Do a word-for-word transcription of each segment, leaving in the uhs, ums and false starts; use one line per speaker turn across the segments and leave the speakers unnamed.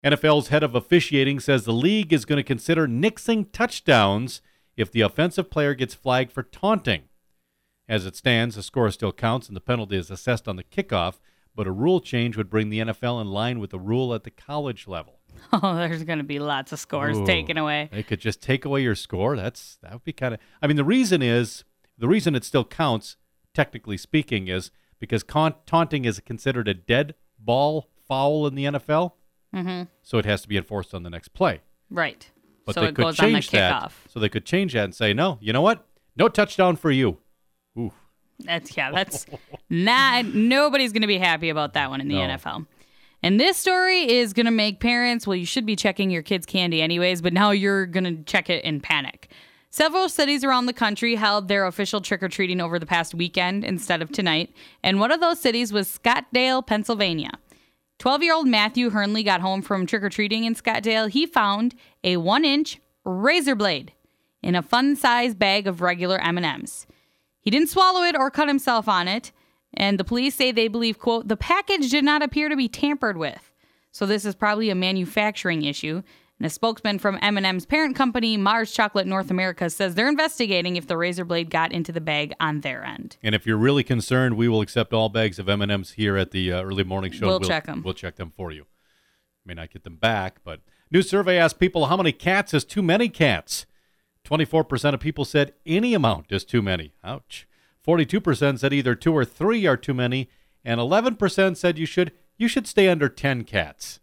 N F L's head of officiating says the league is going to consider nixing touchdowns if the offensive player gets flagged for taunting. As it stands, the score still counts and the penalty is assessed on the kickoff, but a rule change would bring the N F L in line with the rule at the college level.
Oh, there's going to be lots of scores
Ooh,
taken away.
They could just take away your score. That's that would be kind of. I mean, the reason is the reason it still counts, technically speaking, is because con- taunting is considered a dead ball foul in the N F L.
Mm-hmm.
So it has to be enforced on the next play.
Right.
But
so
they
it
could
goes on the
change that.
kickoff.
So they could change that and say, no, you know what? No touchdown for you. Ooh.
That's yeah. That's not. Nobody's going to be happy about that one in the
No.
N F L. And this story is going to make parents, well, you should be checking your kids' candy anyways, but now you're going to check it in panic. Several cities around the country held their official trick-or-treating over the past weekend instead of tonight, and one of those cities was Scottsdale, Pennsylvania. twelve-year-old Matthew Hernley got home from trick-or-treating in Scottsdale. He found a one-inch razor blade in a fun-sized bag of regular M and M's. He didn't swallow it or cut himself on it. And the police say they believe, quote, the package did not appear to be tampered with. So this is probably a manufacturing issue. And a spokesman from M and M's parent company, Mars Chocolate North America, says they're investigating if the razor blade got into the bag on their end.
And if you're really concerned, we will accept all bags of M and M's here at the uh, early morning show.
We'll, we'll check them.
We'll check them for you. May not get them back, but new survey asked people how many cats is too many cats. twenty-four percent of people said any amount is too many. Ouch. forty-two percent said either two or three are too many, and eleven percent said you should you should stay under ten cats.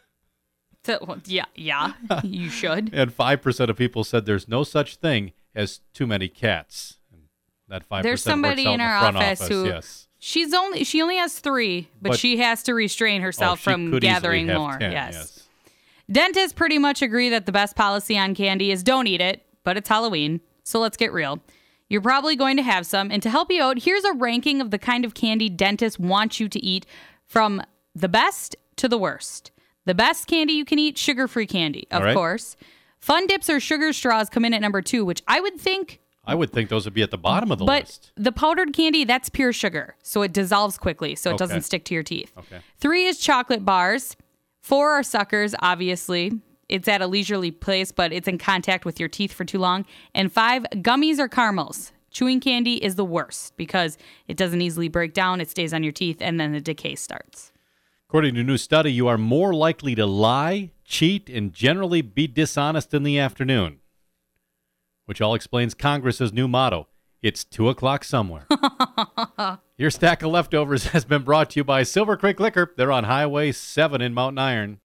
So, well, yeah, yeah, you should.
And five percent of people said there's no such thing as too many cats. And that five percent
There's somebody
works out
in
the
our
front
office, who
yes.
she's only she only has three, but,
But-
she has to restrain herself
Oh, she
from
could easily
gathering
have
more.
ten,
yes.
yes.
Dentists pretty much agree that the best policy on candy is don't eat it, but it's Halloween, so let's get real. You're probably going to have some, and to help you out, here's a ranking of the kind of candy dentists want you to eat from the best to the worst. The best candy you can eat, sugar-free candy, of
All right.
course. Fun dips or sugar straws come in at number two, which I would think,
I would think those would be at the bottom of the
but
list.
the powdered candy, that's pure sugar, so it dissolves quickly, so it
Okay.
doesn't stick to your teeth.
Okay.
Three is chocolate bars. Four are suckers, obviously. It's at a leisurely pace, but it's in contact with your teeth for too long. And five, gummies or caramels. Chewing candy is the worst because it doesn't easily break down. It stays on your teeth, and then the decay starts.
According to a new study, you are more likely to lie, cheat, and generally be dishonest in the afternoon, which all explains Congress's new motto, it's two o'clock somewhere. Your stack of leftovers has been brought to you by Silver Creek Liquor. They're on Highway seven in Mountain Iron.